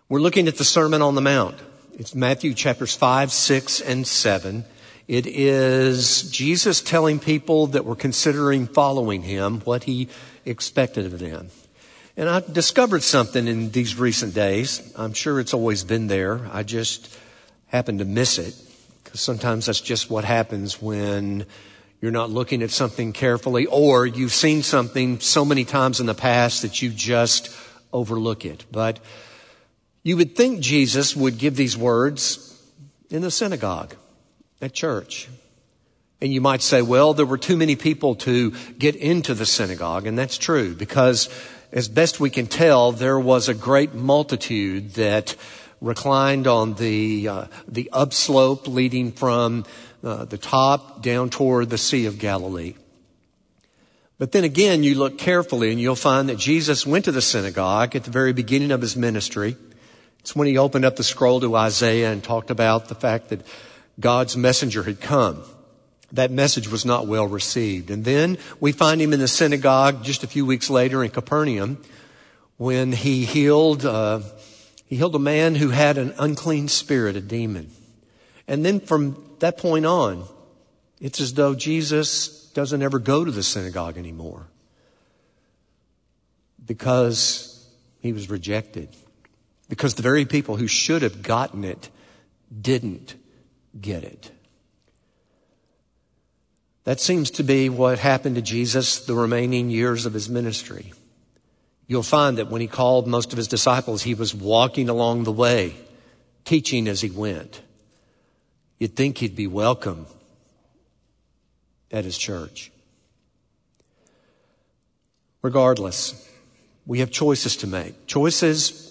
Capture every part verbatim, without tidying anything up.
We're looking at the Sermon on the Mount. It's Matthew chapters five, six, and seven. It is Jesus telling people that were considering following him what he expected of them. And I discovered something in these recent days. I'm sure it's always been there. I just happened to miss it, because sometimes that's just what happens when you're not looking at something carefully, or you've seen something so many times in the past that you just overlook it. But you would think Jesus would give these words in the synagogue at church. And you might say, well, there were too many people to get into the synagogue. And that's true, because as best we can tell, there was a great multitude that reclined on the uh, the upslope leading from uh, the top down toward the Sea of Galilee. But then again, you look carefully and you'll find that Jesus went to the synagogue at the very beginning of his ministry. It's when he opened up the scroll to Isaiah and talked about the fact that God's messenger had come. That message was not well received. And then we find him in the synagogue just a few weeks later in Capernaum when he healed, uh, he healed a man who had an unclean spirit, a demon. And then from that point on, it's as though Jesus doesn't ever go to the synagogue anymore, because he was rejected. Because the very people who should have gotten it didn't get it. That seems to be what happened to Jesus the remaining years of his ministry. You'll find that when he called most of his disciples, he was walking along the way, teaching as he went. You'd think he'd be welcome at his church. Regardless, we have choices to make. Choices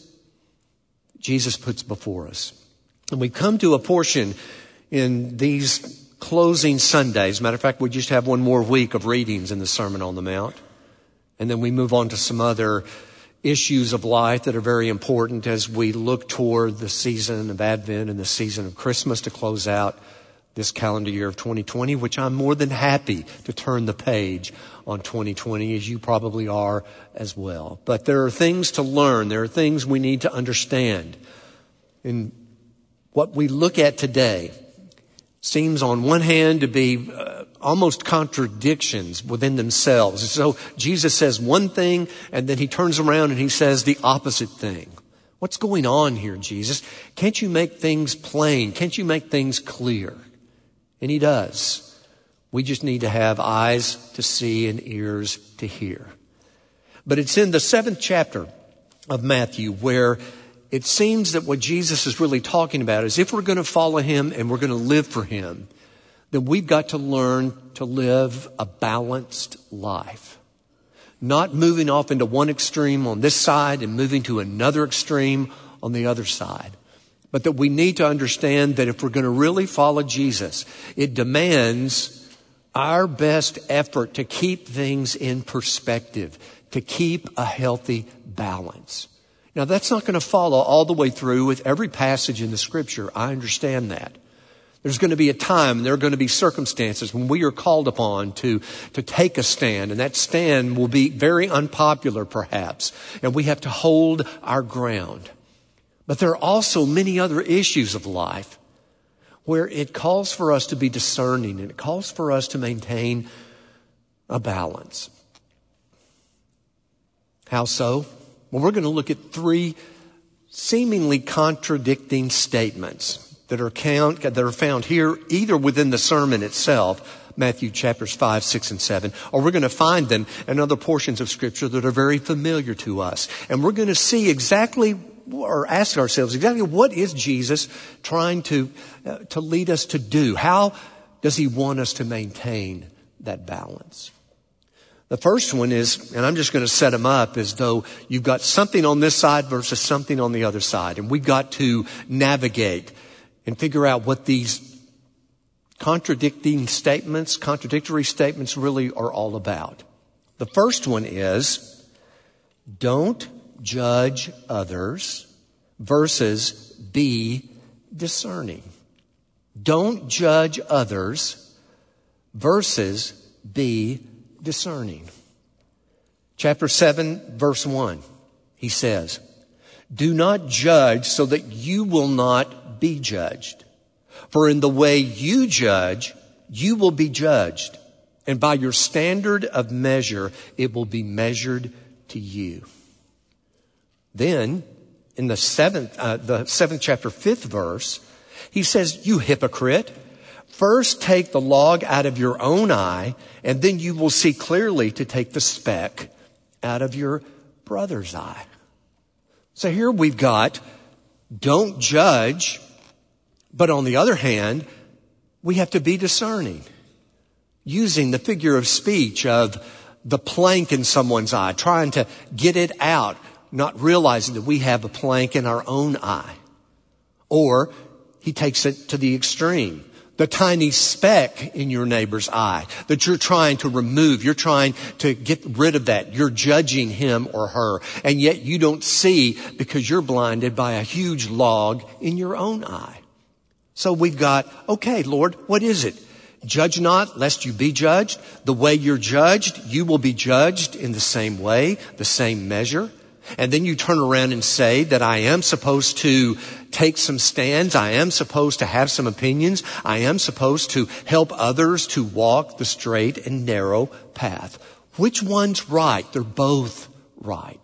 Jesus puts before us. And we come to a portion in these closing Sundays. Matter of fact, we just have one more week of readings in the Sermon on the Mount. And then we move on to some other issues of life that are very important as we look toward the season of Advent and the season of Christmas to close out this calendar year of twenty twenty, which I'm more than happy to turn the page on twenty twenty, as you probably are as well. But there are things to learn. There are things we need to understand. And what we look at today seems on one hand to be uh, almost contradictions within themselves. So Jesus says one thing and then he turns around and he says the opposite thing. What's going on here, Jesus? Can't you make things plain? Can't you make things clear? And he does. We just need to have eyes to see and ears to hear. But it's in the seventh chapter of Matthew where it seems that what Jesus is really talking about is if we're going to follow him and we're going to live for him, then we've got to learn to live a balanced life. Not moving off into one extreme on this side and moving to another extreme on the other side. But that we need to understand that if we're going to really follow Jesus, it demands our best effort to keep things in perspective, to keep a healthy balance. Now, that's not going to follow all the way through with every passage in the Scripture. I understand that. There's going to be a time and there are going to be circumstances when we are called upon to, to take a stand. And that stand will be very unpopular, perhaps. And we have to hold our ground. But there are also many other issues of life where it calls for us to be discerning and it calls for us to maintain a balance. How so? Well, we're going to look at three seemingly contradicting statements that are count, that are found here either within the sermon itself, Matthew chapters five, six, and seven, or we're going to find them in other portions of Scripture that are very familiar to us. And we're going to see exactly or ask ourselves exactly what is Jesus trying to uh, to lead us to do? How does he want us to maintain that balance? The first one is, and I'm just going to set them up as though you've got something on this side versus something on the other side. And we've got to navigate and figure out what these contradicting statements, contradictory statements really are all about. The first one is, don't judge others versus be discerning. Don't judge others versus be discerning. Chapter seven, verse one, he says, Do not judge so that you will not be judged. For in the way you judge, you will be judged. And by your standard of measure, it will be measured to you. Then, in the seventh, uh, the seventh chapter, fifth verse, he says, you hypocrite, first take the log out of your own eye, and then you will see clearly to take the speck out of your brother's eye. So here we've got, don't judge, but on the other hand, we have to be discerning. Using the figure of speech of the plank in someone's eye, trying to get it out, not realizing that we have a plank in our own eye. Or he takes it to the extreme. The tiny speck in your neighbor's eye that you're trying to remove. You're trying to get rid of that. You're judging him or her. And yet you don't see because you're blinded by a huge log in your own eye. So we've got, okay, Lord, what is it? Judge not, lest you be judged. The way you're judged, you will be judged in the same way, the same measure. And then you turn around and say that I am supposed to take some stands. I am supposed to have some opinions. I am supposed to help others to walk the straight and narrow path. Which one's right? They're both right.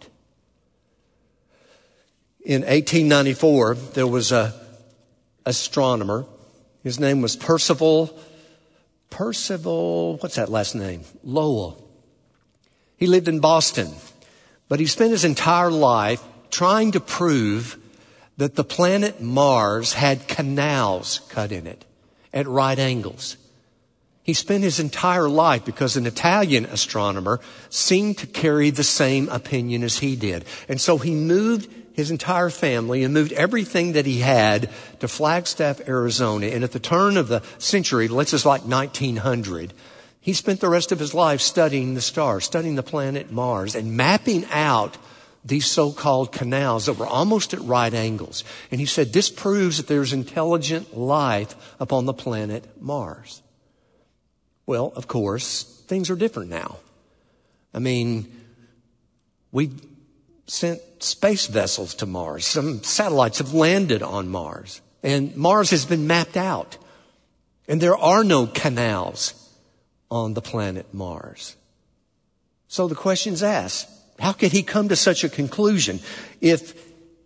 In eighteen ninety-four, there was a astronomer. His name was Percival, Percival, what's that last name? Lowell. He lived in Boston. But he spent his entire life trying to prove that the planet Mars had canals cut in it at right angles. He spent his entire life because an Italian astronomer seemed to carry the same opinion as he did. And so he moved his entire family and moved everything that he had to Flagstaff, Arizona. And at the turn of the century, let's just like nineteen hundred, he spent the rest of his life studying the stars, studying the planet Mars, and mapping out these so-called canals that were almost at right angles. And he said, this proves that there's intelligent life upon the planet Mars. Well, of course, things are different now. I mean, we've sent space vessels to Mars. Some satellites have landed on Mars. And Mars has been mapped out. And there are no canals on the planet Mars. So the question's asked, how could he come to such a conclusion if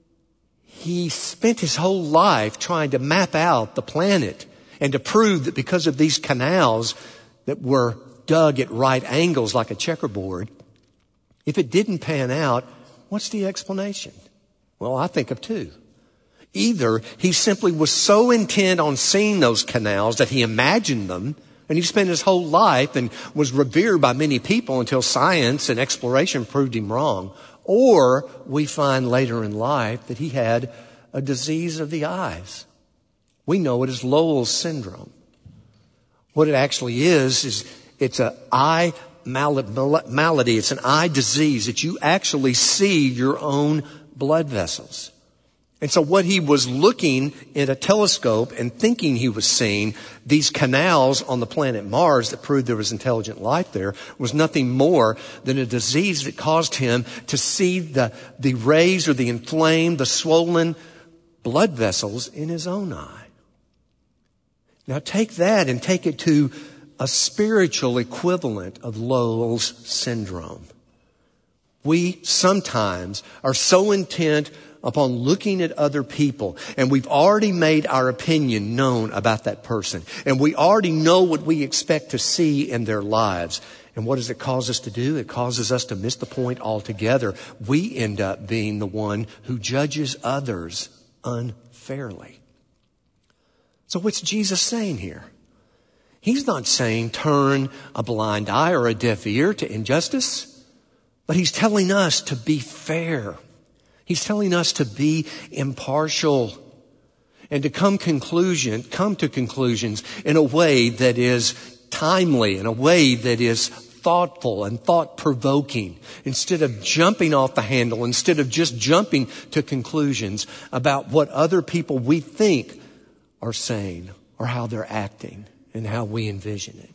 he spent his whole life trying to map out the planet and to prove that because of these canals that were dug at right angles like a checkerboard, if it didn't pan out, what's the explanation? Well, I think of two. Either he simply was so intent on seeing those canals that he imagined them, and he spent his whole life and was revered by many people until science and exploration proved him wrong. Or we find later in life that he had a disease of the eyes. We know it as Lowell's syndrome. What it actually is, is it's an eye malady. It's an eye disease that you actually see your own blood vessels. And so what he was looking in a telescope and thinking he was seeing, these canals on the planet Mars that proved there was intelligent life there, was nothing more than a disease that caused him to see the, the raised or the inflamed, the swollen blood vessels in his own eye. Now take that and take it to a spiritual equivalent of Lowell's syndrome. We sometimes are so intent upon looking at other people, and we've already made our opinion known about that person, and we already know what we expect to see in their lives. And what does it cause us to do? It causes us to miss the point altogether. We end up being the one who judges others unfairly. So what's Jesus saying here? He's not saying turn a blind eye or a deaf ear to injustice, but he's telling us to be fair. He's telling us to be impartial and to come conclusion, come to conclusions in a way that is timely, in a way that is thoughtful and thought-provoking, instead of jumping off the handle, instead of just jumping to conclusions about what other people we think are saying or how they're acting and how we envision it.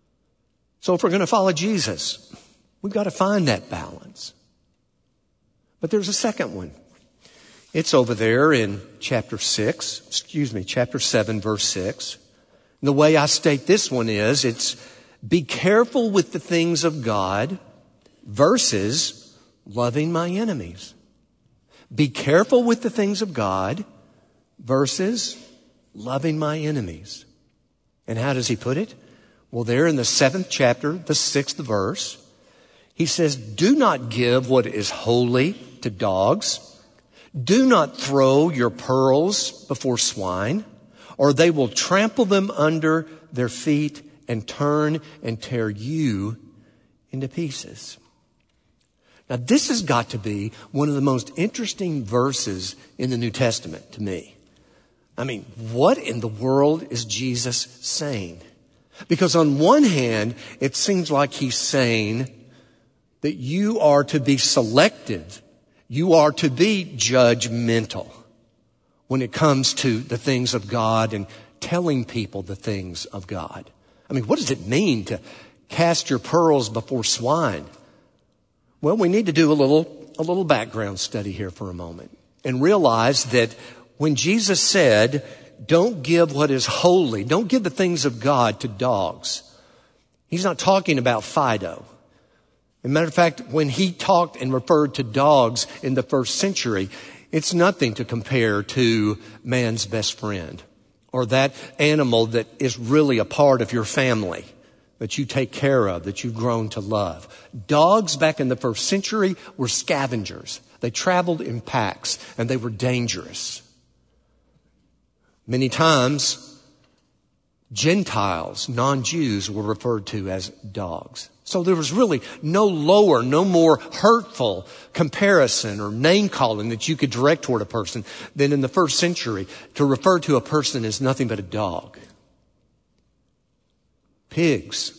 So if we're going to follow Jesus, we've got to find that balance. But there's a second one. It's over there in chapter six, excuse me, chapter seven, verse six. And the way I state this one is, it's be careful with the things of God versus loving my enemies. Be careful with the things of God versus loving my enemies. And how does he put it? Well, there in the seventh chapter, the sixth verse, he says, do not give what is holy to dogs. Do not throw your pearls before swine, or they will trample them under their feet and turn and tear you into pieces. Now, this has got to be one of the most interesting verses in the New Testament to me. I mean, what in the world is Jesus saying? Because on one hand, it seems like he's saying that you are to be selective. You are to be judgmental when it comes to the things of God and telling people the things of God. I mean, what does it mean to cast your pearls before swine? Well, we need to do a little, a little background study here for a moment and realize that when Jesus said, don't give what is holy, don't give the things of God to dogs, he's not talking about Fido. As a matter of fact, when he talked and referred to dogs in the first century, it's nothing to compare to man's best friend or that animal that is really a part of your family that you take care of, that you've grown to love. Dogs back in the first century were scavengers. They traveled in packs and they were dangerous. Many times, Gentiles, non-Jews, were referred to as dogs. So there was really no lower, no more hurtful comparison or name calling that you could direct toward a person than in the first century to refer to a person as nothing but a dog. Pigs.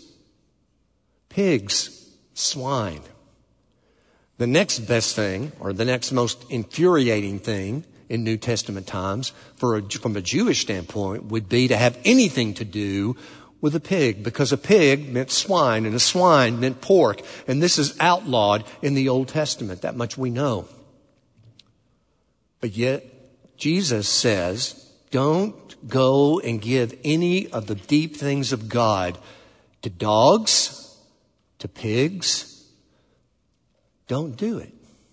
Pigs. Swine. The next best thing, or the next most infuriating thing in New Testament times, for a, from a Jewish standpoint, would be to have anything to do with a pig, because a pig meant swine and a swine meant pork. And this is outlawed in the Old Testament. That much we know. But yet, Jesus says, don't go and give any of the deep things of God to dogs, to pigs. Don't do it.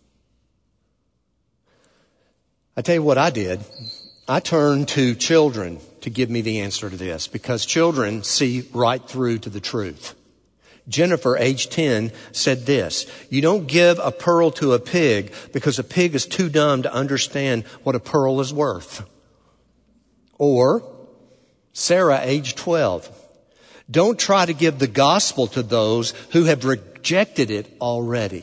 I tell you what I did. I turned to children to give me the answer to this, because children see right through to the truth. Jennifer, age ten, said this: you don't give a pearl to a pig because a pig is too dumb to understand what a pearl is worth. Or Sarah, age twelve, don't try to give the gospel to those who have rejected it already.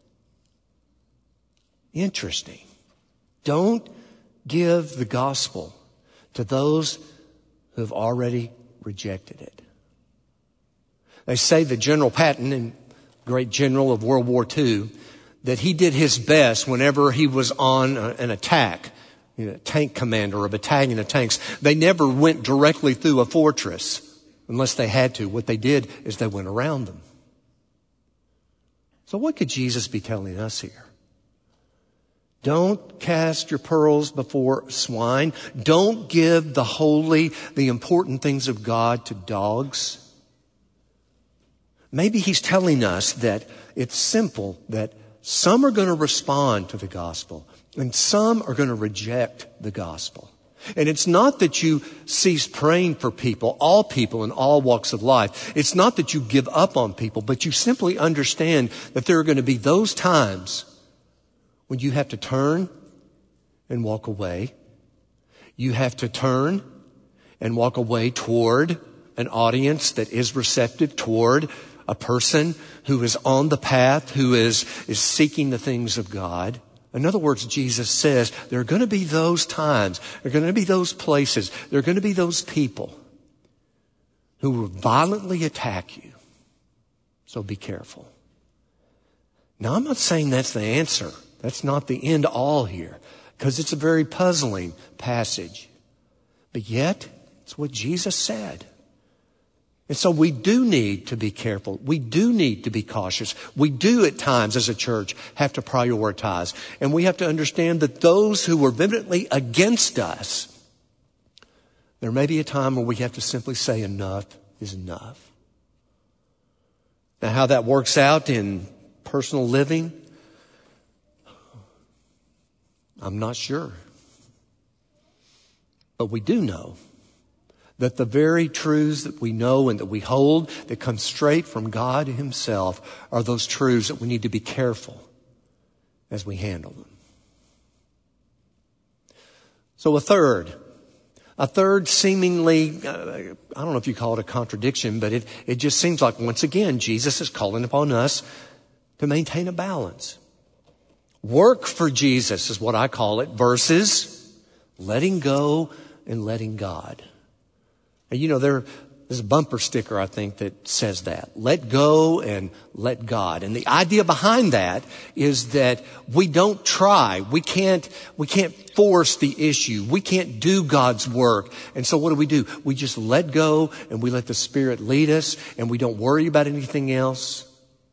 Interesting. Don't give the gospel to those who have already rejected it. They say that General Patton, and great general of World War Two, that he did his best whenever he was on a, an attack, you know, a tank commander or a battalion of tanks. They never went directly through a fortress unless they had to. What they did is they went around them. So what could Jesus be telling us here? Don't cast your pearls before swine. Don't give the holy, the important things of God to dogs. Maybe he's telling us that it's simple, that some are going to respond to the gospel and some are going to reject the gospel. And it's not that you cease praying for people, all people in all walks of life. It's not that you give up on people, but you simply understand that there are going to be those times when you have to turn and walk away. You have to turn and walk away toward an audience that is receptive, toward a person who is on the path, who is, is seeking the things of God. In other words, Jesus says there are going to be those times, there are going to be those places, there are going to be those people who will violently attack you. So be careful. Now, I'm not saying that's the answer. That's not the end all here, because it's a very puzzling passage. But yet, it's what Jesus said. And so we do need to be careful. We do need to be cautious. We do at times as a church have to prioritize. And we have to understand that those who were vehemently against us, there may be a time where we have to simply say enough is enough. Now, how that works out in personal living, I'm not sure. But we do know that the very truths that we know and that we hold that come straight from God Himself are those truths that we need to be careful as we handle them. So a third, a third seemingly, uh, I don't know if you call it a contradiction, but it, it just seems like once again Jesus is calling upon us to maintain a balance. Work for Jesus is what I call it, versus letting go and letting God. And you know, there, there's a bumper sticker, I think, that says that. Let go and let God. And the idea behind that is that we don't try. We can't, we can't force the issue. We can't do God's work. And so what do we do? We just let go and we let the Spirit lead us and we don't worry about anything else.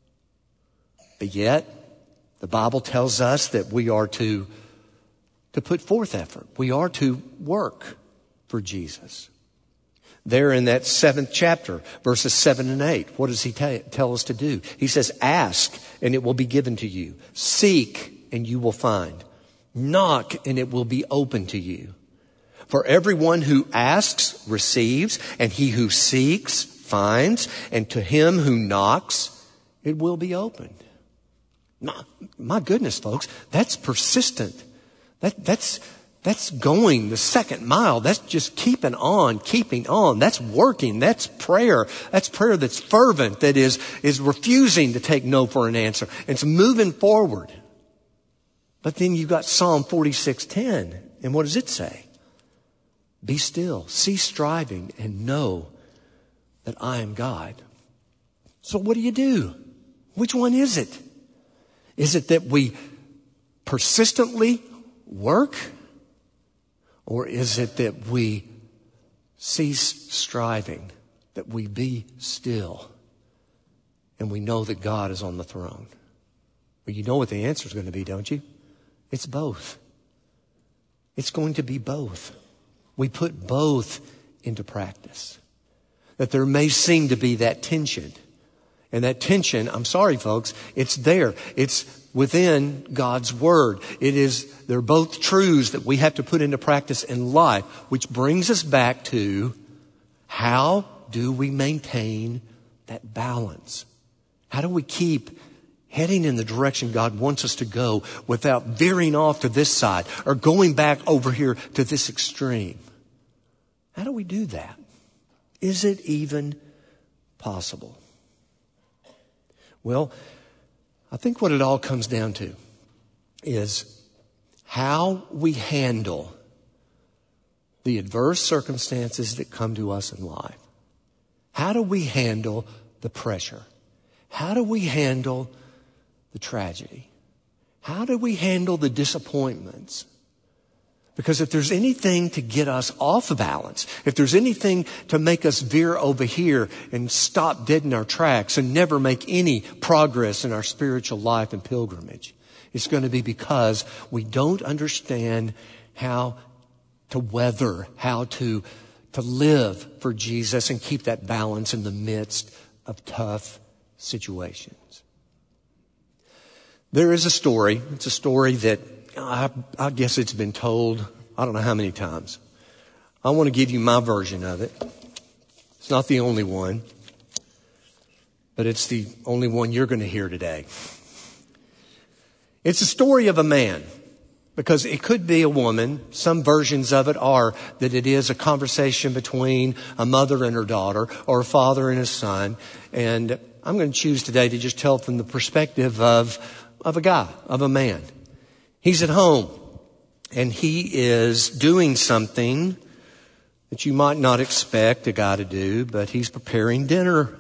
But yet, the Bible tells us that we are to, to put forth effort. We are to work for Jesus. There in that seventh chapter, verses seven and eight, what does he t- tell us to do? He says, ask and it will be given to you. Seek and you will find. Knock and it will be open to you. For everyone who asks receives, and he who seeks finds, and to him who knocks it will be opened. My, my goodness, folks, that's persistent. That, that's, that's going the second mile. That's just keeping on, keeping on. That's working. That's prayer. That's prayer that's fervent, that is, is refusing to take no for an answer. It's moving forward. But then you've got Psalm forty-six ten. And what does it say? Be still, cease striving, and know that I am God. So what do you do? Which one is it? Is it that we persistently work? Or is it that we cease striving, that we be still, and we know that God is on the throne? Well, you know what the answer is going to be, don't you? It's both. It's going to be both. We put both into practice. That there may seem to be that tension. And that tension, I'm sorry folks, it's there. It's within God's Word. It is, they're both truths that we have to put into practice in life, which brings us back to how do we maintain that balance? How do we keep heading in the direction God wants us to go without veering off to this side or going back over here to this extreme? How do we do that? Is it even possible? Well, I think what it all comes down to is how we handle the adverse circumstances that come to us in life. How do we handle the pressure? How do we handle the tragedy? How do we handle the disappointments? Because if there's anything to get us off balance, if there's anything to make us veer over here and stop dead in our tracks and never make any progress in our spiritual life and pilgrimage, it's going to be because we don't understand how to weather, how to, to live for Jesus and keep that balance in the midst of tough situations. There is a story. It's a story that I, I guess it's been told, I don't know how many times. I want to give you my version of it. It's not the only one, but it's the only one you're going to hear today. It's a story of a man, because it could be a woman. Some versions of it are that it is a conversation between a mother and her daughter, or a father and his son. And I'm going to choose today to just tell from the perspective of, of a guy, of a man. He's at home and he is doing something that you might not expect a guy to do, but he's preparing dinner.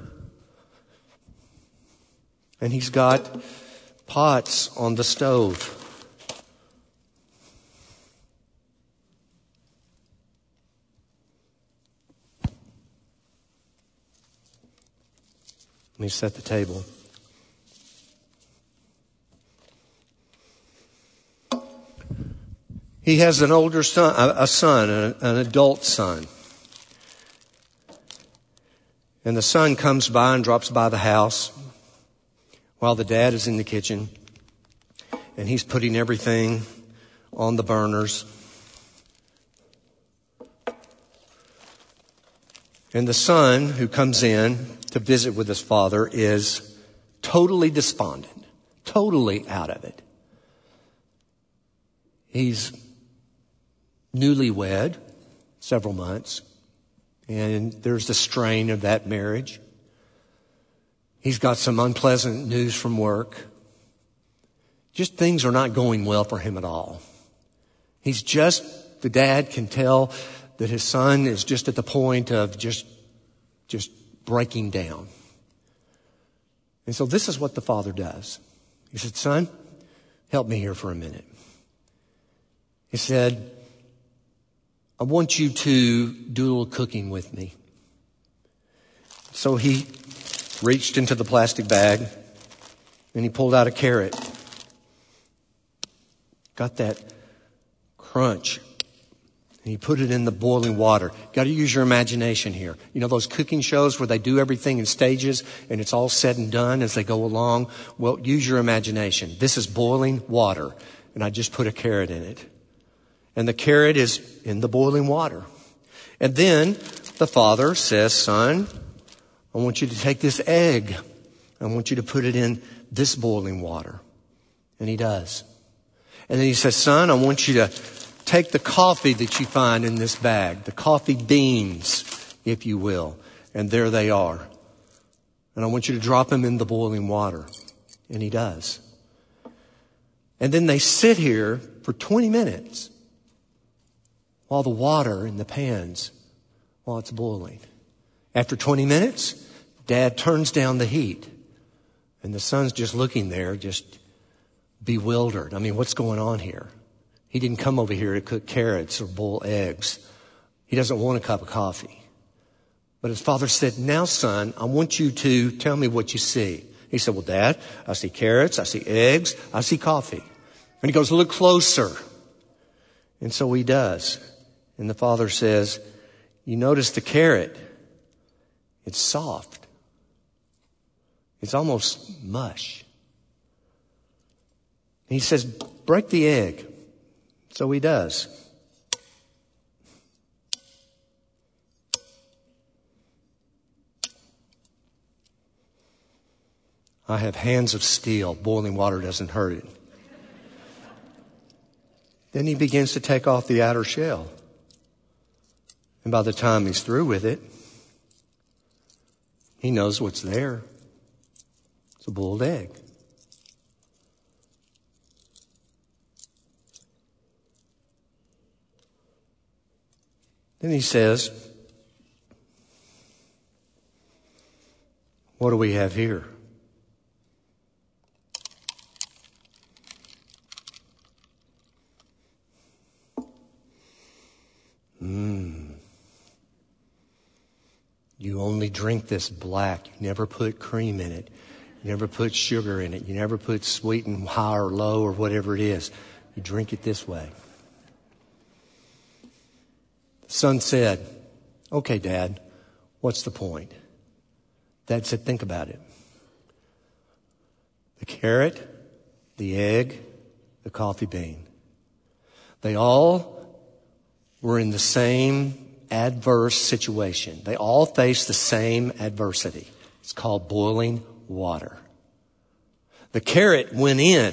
And he's got pots on the stove. Let me set the table. He has an older son, a son, an adult son. And the son comes by and drops by the house while the dad is in the kitchen. And he's putting everything on the burners. And the son who comes in to visit with his father is totally despondent, totally out of it. He's newlywed, several months, and there's the strain of that marriage. He's got some unpleasant news from work. Just things are not going well for him at all. He's just, the dad can tell that his son is just at the point of just, just breaking down. And so this is what the father does. He said, son, help me here for a minute. He said, I want you to do a little cooking with me. So he reached into the plastic bag and he pulled out a carrot. Got that crunch. And he put it in the boiling water. Got to use your imagination here. You know those cooking shows where they do everything in stages and it's all said and done as they go along? Well, use your imagination. This is boiling water and I just put a carrot in it. And the carrot is in the boiling water. And then the father says, son, I want you to take this egg. I want you to put it in this boiling water. And he does. And then he says, son, I want you to take the coffee that you find in this bag, the coffee beans, if you will. And there they are. And I want you to drop them in the boiling water. And he does. And then they sit here for twenty minutes. While the water in the pans, while it's boiling. After twenty minutes, dad turns down the heat. And the son's just looking there, just bewildered. I mean, what's going on here? He didn't come over here to cook carrots or boil eggs. He doesn't want a cup of coffee. But his father said, now, son, I want you to tell me what you see. He said, well, Dad, I see carrots, I see eggs, I see coffee. And he goes, look closer. And so he does. And the father says, you notice the carrot, it's soft. It's almost mush. And he says, break the egg. So he does. I have hands of steel. Boiling water doesn't hurt it. Then he begins to take off the outer shell. And by the time he's through with it, he knows what's there. It's a boiled egg. Then he says, what do we have here? Mmm. You only drink this black. You never put cream in it. You never put sugar in it. You never put sweet and high or low or whatever it is. You drink it this way. The son said, okay, Dad, what's the point? Dad said, think about it. The carrot, the egg, the coffee bean. They all were in the same adverse situation. They all faced the same adversity. It's called boiling water. The carrot went in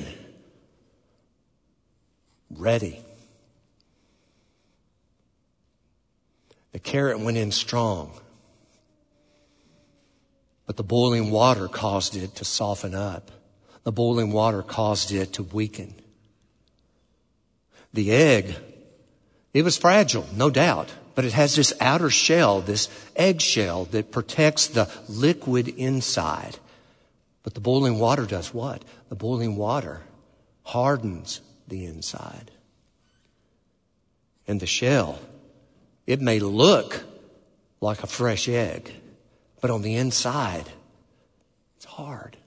ready. The carrot went in strong. But the boiling water caused it to soften up. The boiling water caused it to weaken. The egg, it was fragile, no doubt, but it has this outer shell, this egg shell that protects the liquid inside. But the boiling water does what? The boiling water hardens the inside. And the shell, it may look like a fresh egg, but on the inside, It's hard.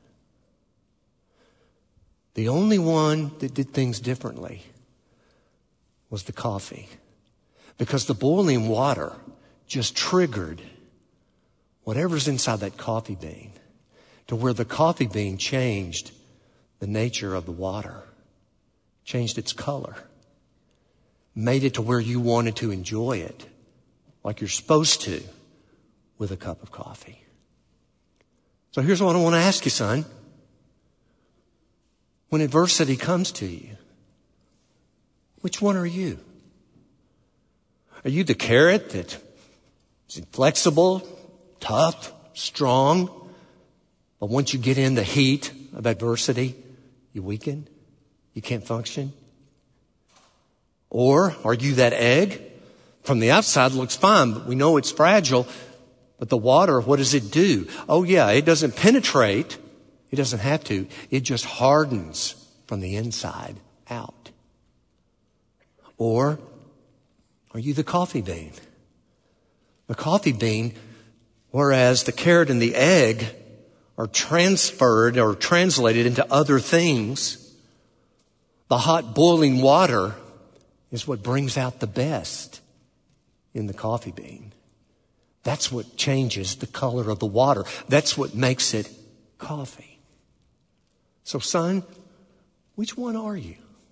The only one that did things differently was the coffee, because the boiling water just triggered whatever's inside that coffee bean to where the coffee bean changed the nature of the water, changed its color, made it to where you wanted to enjoy it like you're supposed to with a cup of coffee. So here's what I want to ask you, son. When adversity comes to you, which one are you? Are you the carrot that is flexible, tough, strong, but once you get in the heat of adversity, you weaken? You can't function? Or are you that egg? From the outside looks fine, but we know it's fragile. But the water, what does it do? Oh yeah, it doesn't penetrate. It doesn't have to. It just hardens from the inside out. Or are you the coffee bean? The coffee bean, whereas the carrot and the egg are transferred or translated into other things, the hot boiling water is what brings out the best in the coffee bean. That's what changes the color of the water. That's what makes it coffee. So, son, which one are you?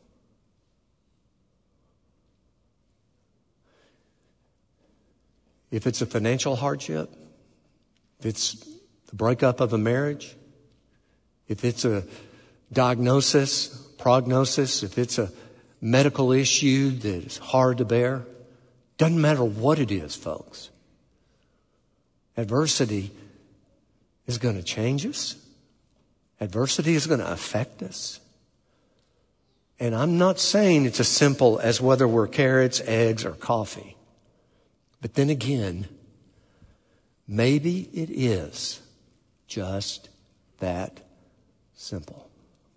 If it's a financial hardship, if it's the breakup of a marriage, if it's a diagnosis, prognosis, if it's a medical issue that is hard to bear, doesn't matter what it is, folks. Adversity is going to change us. Adversity is going to affect us. And I'm not saying it's as simple as whether we're carrots, eggs, or coffee. But then again, maybe it is just that simple.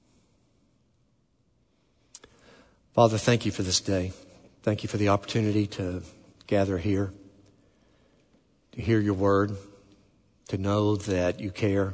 Father, thank you for this day. Thank you for the opportunity to gather here, to hear your word, to know that you care.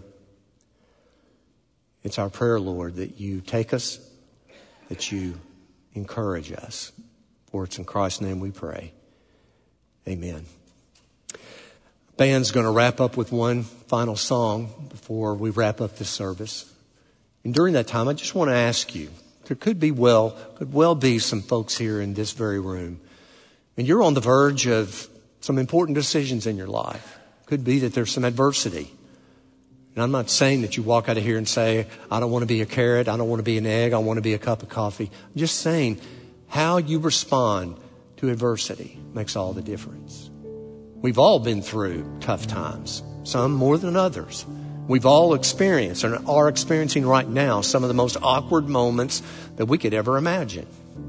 It's our prayer, Lord, that you take us, that you encourage us. For it's in Christ's name we pray. Amen. Band's going to wrap up with one final song before we wrap up this service. And during that time, I just want to ask you, there could be well, could well be some folks here in this very room, and you're on the verge of some important decisions in your life. Could be that there's some adversity. And I'm not saying that you walk out of here and say, I don't want to be a carrot, I don't want to be an egg, I want to be a cup of coffee. I'm just saying how you respond to adversity makes all the difference. We've all been through tough times, some more than others. We've all experienced and are experiencing right now some of the most awkward moments that we could ever imagine.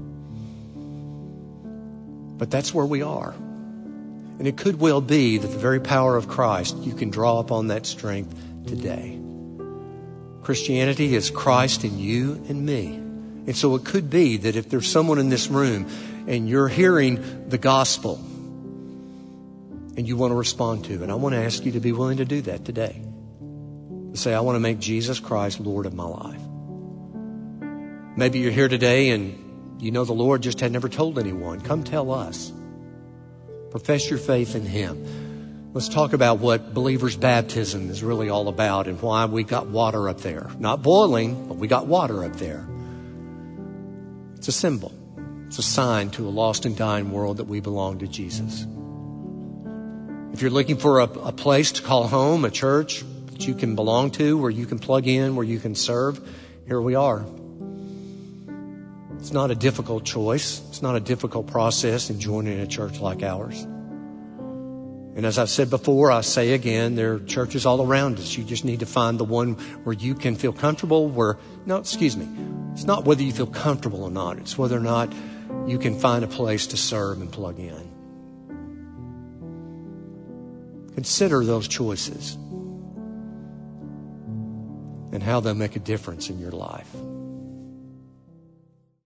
But that's where we are. And it could well be that the very power of Christ, you can draw upon that strength today. Christianity is Christ in you and me. And so it could be that if there's someone in this room and you're hearing the gospel and you want to respond to it, I want to ask you to be willing to do that today. To say, I want to make Jesus Christ Lord of my life. Maybe you're here today and you know the Lord just had never told anyone. Come tell us. Profess your faith in Him. Let's talk about what believers' baptism is really all about and why we got water up there. Not boiling, but we got water up there. It's a symbol. It's a sign to a lost and dying world that we belong to Jesus. If you're looking for a, a place to call home, a church that you can belong to, where you can plug in, where you can serve, here we are. It's not a difficult choice. It's not a difficult process in joining a church like ours. And as I've said before, I say again, there are churches all around us. You just need to find the one where you can feel comfortable, where, no, excuse me. It's not whether you feel comfortable or not. It's whether or not you can find a place to serve and plug in. Consider those choices and how they'll make a difference in your life.